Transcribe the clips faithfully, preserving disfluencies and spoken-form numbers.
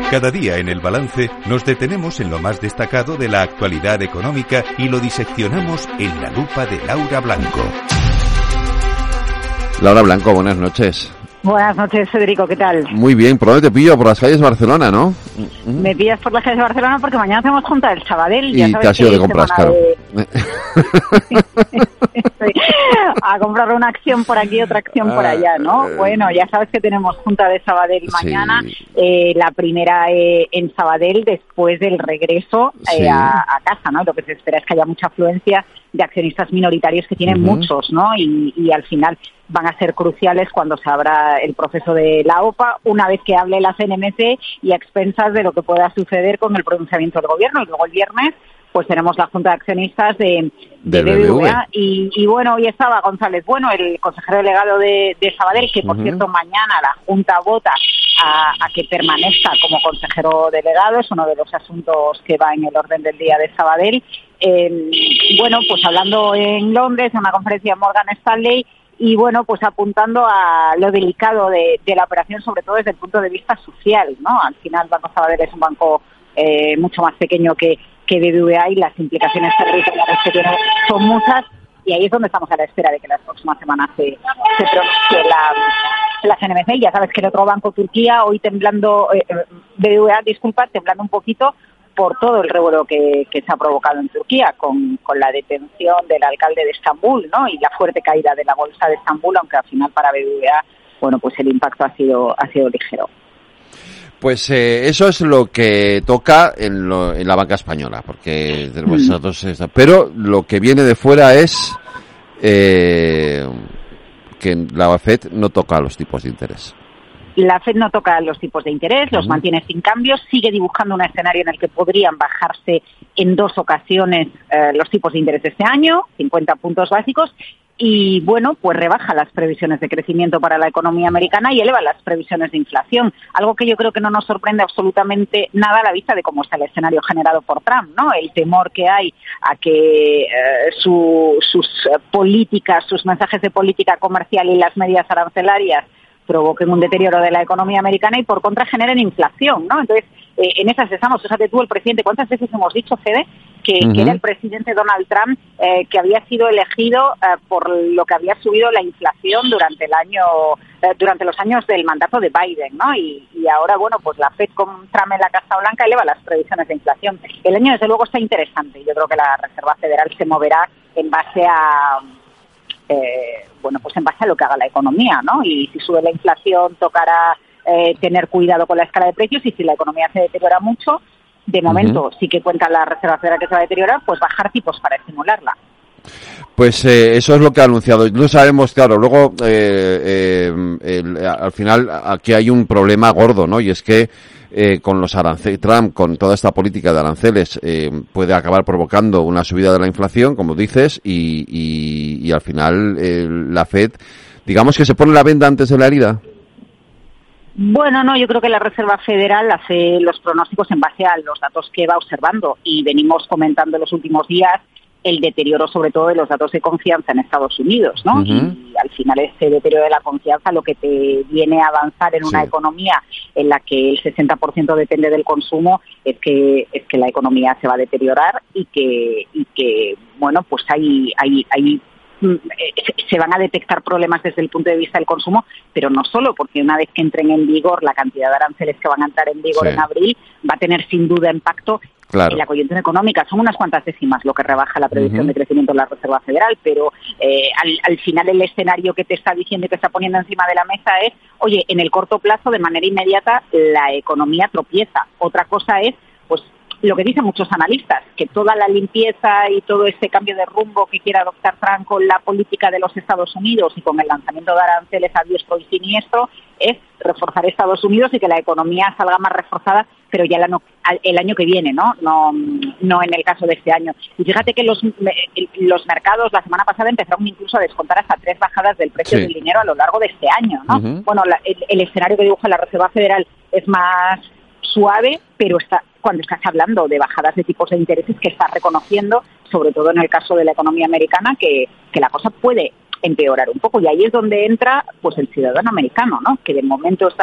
Cada día en El Balance nos detenemos en lo más destacado de la actualidad económica y lo diseccionamos en la lupa de Laura Blanco. Laura Blanco, buenas noches. Buenas noches, Federico, ¿qué tal? Muy bien, ¿por dónde te pillo? Por las calles de Barcelona, ¿no? Me pillas por las calles de Barcelona porque mañana hacemos junta del Sabadell. Y te has ido de compras, claro. De... a comprar una acción por aquí, otra acción por allá, ¿no? Bueno, ya sabes que tenemos junta de Sabadell mañana, sí. eh, la primera eh, en Sabadell después del regreso eh, sí. a, a casa, ¿no? Lo que se espera es que haya mucha afluencia de accionistas minoritarios, que tienen uh-huh. muchos, ¿no? Y, y al final van a ser cruciales cuando se abra el proceso de la O P A, una vez que hable la C N M C y a expensas de lo que pueda suceder con el pronunciamiento del gobierno. Y luego el viernes pues tenemos la Junta de Accionistas de, de, de B B V A. Y, y bueno, hoy estaba González Bueno, el consejero delegado de, de Sabadell, que por uh-huh. cierto mañana la Junta vota a, a que permanezca como consejero delegado, es uno de los asuntos que va en el orden del día de Sabadell. Eh, bueno, pues hablando en Londres, en una conferencia de Morgan Stanley, y bueno, pues apuntando a lo delicado de, de la operación, sobre todo desde el punto de vista social, ¿no? Al final, Banco Sabadell es un banco eh, mucho más pequeño que, que B B V A y las implicaciones territoriales que tiene son muchas, y ahí es donde estamos a la espera de que las próximas semanas se, se pronuncie la, la C N M C. Y ya sabes que el otro banco, Turquía, hoy temblando, eh, B B V A, disculpa, temblando un poquito por todo el revuelo que, que se ha provocado en Turquía con, con la detención del alcalde de Estambul, ¿no? Y la fuerte caída de la bolsa de Estambul, aunque al final para B B V A, bueno, pues el impacto ha sido ha sido ligero. Pues eh, eso es lo que toca en, lo, en la banca española, porque tenemos mm. esas dos, pero lo que viene de fuera es eh, que la FED no toca los tipos de interés. La FED no toca los tipos de interés, los uh-huh. mantiene sin cambios, sigue dibujando un escenario en el que podrían bajarse en dos ocasiones eh, los tipos de interés este año, cincuenta puntos básicos, y bueno, pues rebaja las previsiones de crecimiento para la economía americana y eleva las previsiones de inflación, algo que yo creo que no nos sorprende absolutamente nada a la vista de cómo está el escenario generado por Trump, ¿no? El temor que hay a que eh, su, sus eh, políticas, sus mensajes de política comercial y las medidas arancelarias provoquen un deterioro de la economía americana y por contra generen inflación, ¿no? Entonces, eh, en esas estamos. Fíjate tú, el presidente, ¿cuántas veces hemos dicho, Fede, que, uh-huh. que era el presidente Donald Trump eh, que había sido elegido eh, por lo que había subido la inflación durante el año, eh, durante los años del mandato de Biden, ¿no? Y, y ahora, bueno, pues la FED con Trump en la Casa Blanca eleva las previsiones de inflación. El año, desde luego, está interesante. Yo creo que la Reserva Federal se moverá en base a... Eh, bueno, pues en base a lo que haga la economía, ¿no? Y si sube la inflación, tocará eh, tener cuidado con la escala de precios, y si la economía se deteriora mucho, de momento uh-huh. sí que cuenta la Reserva Federal que se va a deteriorar, pues bajar tipos para estimularla. Pues eh, eso es lo que ha anunciado. No sabemos, claro, luego eh, eh, el, al final aquí hay un problema gordo, ¿no? Y es que eh, con los aranceles, Trump, con toda esta política de aranceles, eh, puede acabar provocando una subida de la inflación, como dices, y, y, y al final eh, la FED, digamos que se pone la venda antes de la herida. Bueno, no, yo creo que la Reserva Federal hace los pronósticos en base a los datos que va observando, y venimos comentando en los últimos días el deterioro sobre todo de los datos de confianza en Estados Unidos, ¿no? Uh-huh. Y al final ese deterioro de la confianza lo que te viene a avanzar en una sí. economía en la que el sesenta por ciento depende del consumo, es que es que la economía se va a deteriorar y que y que bueno, pues hay hay hay se van a detectar problemas desde el punto de vista del consumo, pero no solo, porque una vez que entren en vigor la cantidad de aranceles que van a entrar en vigor sí. en abril, va a tener sin duda impacto claro. en la coyuntura económica. Son unas cuantas décimas lo que rebaja la previsión uh-huh. de crecimiento de la Reserva Federal, pero eh, al, al final el escenario que te está diciendo y que está poniendo encima de la mesa es, oye, en el corto plazo, de manera inmediata, la economía tropieza. Otra cosa es, pues, lo que dicen muchos analistas, que toda la limpieza y todo este cambio de rumbo que quiere adoptar Trump con la política de los Estados Unidos y con el lanzamiento de aranceles a diestro y siniestro es reforzar Estados Unidos y que la economía salga más reforzada, pero ya el año, el año que viene, ¿no? No, no en el caso de este año. Y fíjate que los, los mercados la semana pasada empezaron incluso a descontar hasta tres bajadas del precio sí. del dinero a lo largo de este año, ¿no? Uh-huh. Bueno, la, el, el escenario que dibuja la Reserva Federal es más suave, pero está cuando estás hablando de bajadas de tipos de intereses que estás reconociendo, sobre todo en el caso de la economía americana, que, que la cosa puede empeorar un poco. Y ahí es donde entra pues el ciudadano americano, ¿no? Que de momento está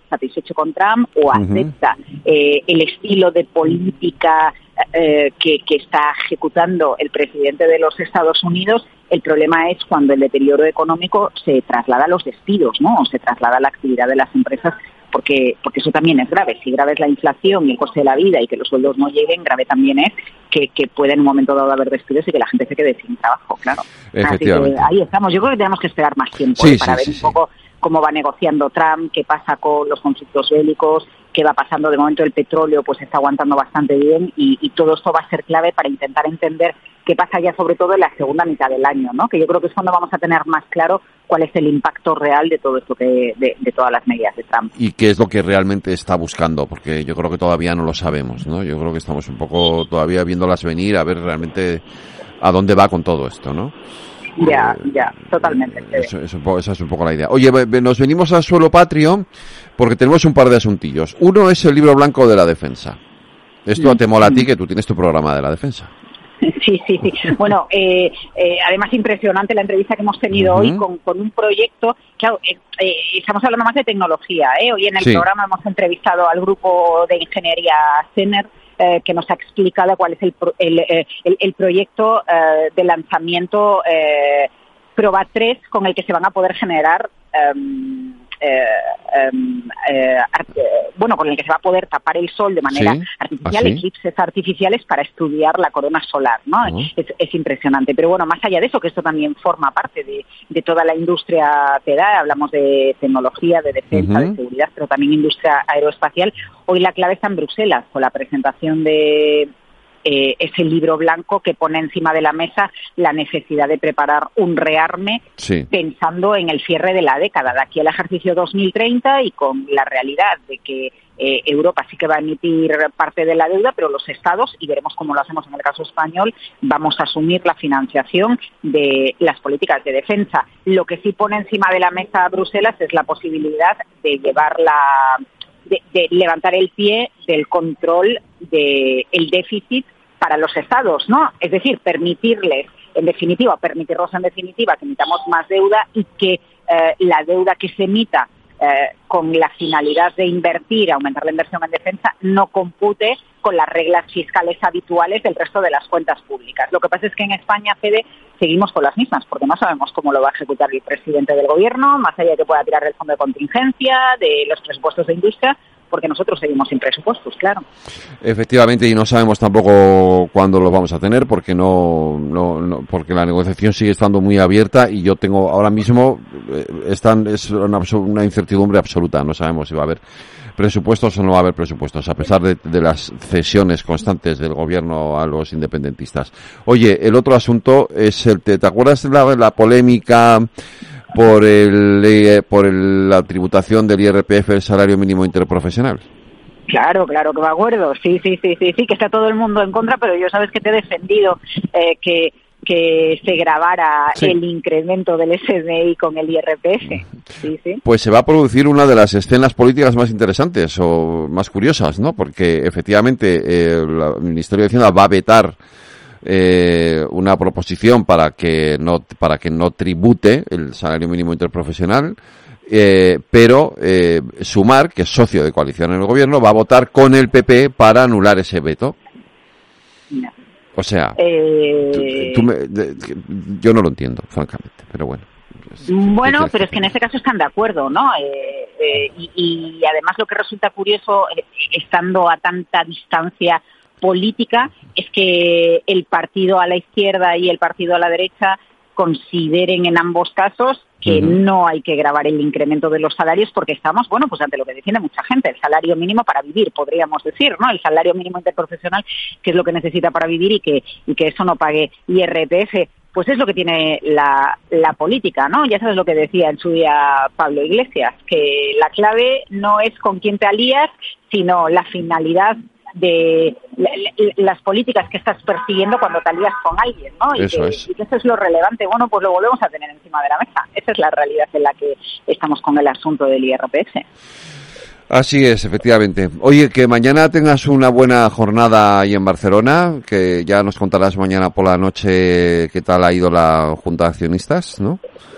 satisfecho con Trump o acepta uh-huh. eh, el estilo de política eh, que, que está ejecutando el presidente de los Estados Unidos. El problema es cuando el deterioro económico se traslada a los despidos, ¿no? O se traslada a la actividad de las empresas, porque porque eso también es grave. Si grave es la inflación y el coste de la vida y que los sueldos no lleguen, grave también es que, que puede en un momento dado haber despidos y que la gente se quede sin trabajo, claro. Efectivamente. Así que ahí estamos. Yo creo que tenemos que esperar más tiempo sí, ¿eh? para sí, ver sí, un sí. poco cómo va negociando Trump, qué pasa con los conflictos bélicos, qué va pasando. De momento el petróleo pues está aguantando bastante bien y, y todo esto va a ser clave para intentar entender qué pasa ya sobre todo en la segunda mitad del año, ¿no? Que yo creo que es cuando vamos a tener más claro cuál es el impacto real de todo esto, que de, de todas las medidas de Trump. Y qué es lo que realmente está buscando, porque yo creo que todavía no lo sabemos, ¿no? Yo creo que estamos un poco todavía viéndolas venir a ver realmente a dónde va con todo esto, ¿no? Ya, ya, totalmente. Eso, eso, esa es un poco la idea. Oye, nos venimos al suelo patrio porque tenemos un par de asuntillos. Uno es el libro blanco de la defensa. Esto te mola a ti, que tú tienes tu programa de la defensa. Sí, sí, sí. Bueno, eh, eh, además impresionante la entrevista que hemos tenido uh-huh. hoy con, con un proyecto. Claro, eh, eh, estamos hablando más de tecnología, ¿eh? Hoy en el sí. programa hemos entrevistado al grupo de ingeniería CENER, eh, que nos ha explicado cuál es el, el, el, el proyecto eh, de lanzamiento eh, Proba tres con el que se van a poder generar... Um, Eh, eh, eh, bueno, con el que se va a poder tapar el sol de manera ¿Sí? artificial, ¿Ah, sí? eclipses artificiales para estudiar la corona solar, ¿no? Uh-huh. Es, es impresionante. Pero bueno, más allá de eso, que esto también forma parte de, de toda la industria que da, hablamos de tecnología, de defensa, uh-huh. de seguridad, pero también industria aeroespacial. Hoy la clave está en Bruselas, con la presentación de Eh, ese libro blanco que pone encima de la mesa la necesidad de preparar un rearme sí. pensando en el cierre de la década, de aquí al ejercicio dos mil treinta y con la realidad de que eh, Europa sí que va a emitir parte de la deuda, pero los estados, y veremos cómo lo hacemos en el caso español, vamos a asumir la financiación de las políticas de defensa. Lo que sí pone encima de la mesa a Bruselas es la posibilidad de llevar la... De, de levantar el pie del control del de déficit para los estados, ¿no? Es decir, permitirles, en definitiva, permitirlos en definitiva que emitamos más deuda y que eh, la deuda que se emita eh, con la finalidad de invertir, aumentar la inversión en defensa, no compute con las reglas fiscales habituales del resto de las cuentas públicas. Lo que pasa es que en España, Fede, seguimos con las mismas, porque no sabemos cómo lo va a ejecutar el presidente del gobierno, más allá de que pueda tirar del fondo de contingencia, de los presupuestos de industria, porque nosotros seguimos sin presupuestos, claro. Efectivamente, y no sabemos tampoco cuándo los vamos a tener, porque no, no, no porque la negociación sigue estando muy abierta y yo tengo ahora mismo eh, están es una, una incertidumbre absoluta. No sabemos si va a haber presupuestos o no va a haber presupuestos, a pesar de, de las cesiones constantes del gobierno a los independentistas. Oye, el otro asunto es el, ¿te, te acuerdas de la, la polémica por el por el, la tributación del I R P F, el salario mínimo interprofesional? Claro, claro que me acuerdo, sí, sí, sí, sí, sí, que está todo el mundo en contra, pero yo sabes que te he defendido eh, que que se grabara sí. el incremento del S M I con el I R P F. Sí, sí. Pues se va a producir una de las escenas políticas más interesantes o más curiosas, ¿no? Porque efectivamente eh, el Ministerio de Hacienda va a vetar eh, una proposición para que no para que no tribute el salario mínimo interprofesional, eh, pero eh, Sumar, que es socio de coalición en el gobierno, va a votar con el P P para anular ese veto. No. O sea, eh... tú, tú me, de, yo no lo entiendo, francamente, pero bueno. Bueno, pero es que en ese caso están de acuerdo, ¿no? Eh, eh, y, y además lo que resulta curioso, eh, estando a tanta distancia política, es que el partido a la izquierda y el partido a la derecha consideren en ambos casos que uh-huh. no hay que gravar el incremento de los salarios porque estamos, bueno, pues ante lo que defiende mucha gente, el salario mínimo para vivir, podríamos decir, ¿no? El salario mínimo interprofesional, que es lo que necesita para vivir y que y que eso no pague I R P F. Pues es lo que tiene la, la política, ¿no? Ya sabes lo que decía en su día Pablo Iglesias, que la clave no es con quién te alías, sino la finalidad de la, la, las políticas que estás persiguiendo cuando te alías con alguien, ¿no? Y eso que, es. y que eso es lo relevante. Bueno, pues lo volvemos a tener encima de la mesa. Esa es la realidad en la que estamos con el asunto del I R P F. Así es, efectivamente. Oye, que mañana tengas una buena jornada ahí en Barcelona, que ya nos contarás mañana por la noche qué tal ha ido la Junta de Accionistas, ¿no?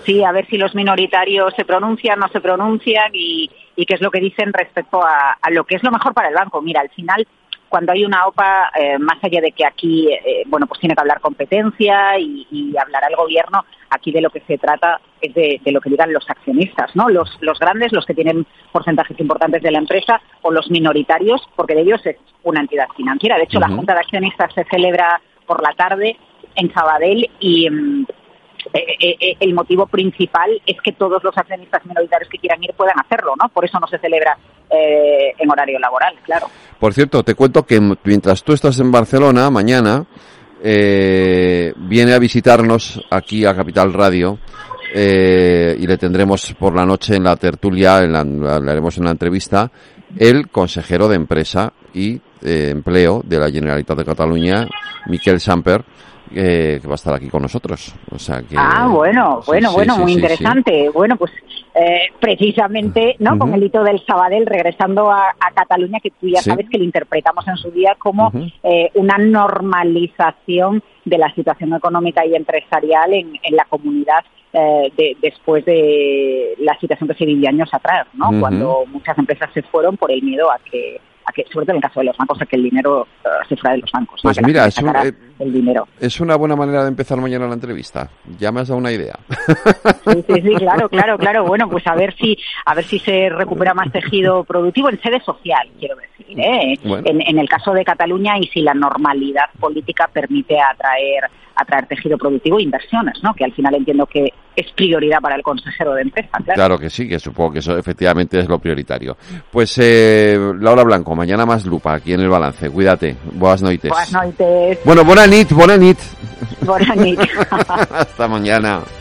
Sí, a ver si los minoritarios se pronuncian, no se pronuncian y, y qué es lo que dicen respecto a, a lo que es lo mejor para el banco. Mira, al final, cuando hay una O P A, eh, más allá de que aquí, eh, bueno, pues tiene que hablar competencia y, y hablará el gobierno, aquí de lo que se trata es de, de lo que digan los accionistas, ¿no? Los, los grandes, los que tienen porcentajes importantes de la empresa, o los minoritarios, porque de ellos es una entidad financiera. De hecho, uh-huh. la Junta de Accionistas se celebra por la tarde en Sabadell y... Um, Eh, eh, el motivo principal es que todos los accionistas minoritarios que quieran ir puedan hacerlo, ¿no? Por eso no se celebra eh, en horario laboral, claro. Por cierto, te cuento que mientras tú estás en Barcelona, mañana eh, viene a visitarnos aquí a Capital Radio eh, y le tendremos por la noche en la tertulia, en la, le haremos una entrevista, el consejero de Empresa y eh, Empleo de la Generalitat de Cataluña, Miquel Samper, Eh, que va a estar aquí con nosotros. O sea que, ah, bueno, bueno, sí, bueno, sí, muy sí, interesante. Sí. Bueno, pues eh, precisamente, ¿no? Uh-huh. Con el hito del Sabadell, regresando a, a Cataluña, que tú ya sí. sabes que lo interpretamos en su día como uh-huh. eh, una normalización de la situación económica y empresarial en, en la comunidad eh, de, después de la situación que se vivía años atrás, ¿no? Uh-huh. Cuando muchas empresas se fueron por el miedo a que a que, sobre todo en el caso de los bancos, a que el dinero uh, se fuera de los bancos. Pues ¿no? mira, es, un, eh, el dinero. es una buena manera de empezar mañana la entrevista. Ya me has dado una idea. Sí, sí, sí, claro, claro, claro. Bueno, pues a ver si a ver si se recupera más tejido productivo en sede social, quiero decir, ¿eh? Bueno. En, en el caso de Cataluña y si la normalidad política permite atraer atraer tejido productivo e inversiones, ¿no? Que al final entiendo que es prioridad para el consejero de Empresa, claro. Claro que sí, que supongo que eso efectivamente es lo prioritario. Pues eh, Laura Blanco, mañana más lupa aquí en El Balance. Cuídate. Buenas noites. Buenas noites. Bueno, buena nit, buena nit. Buena nit. Hasta mañana.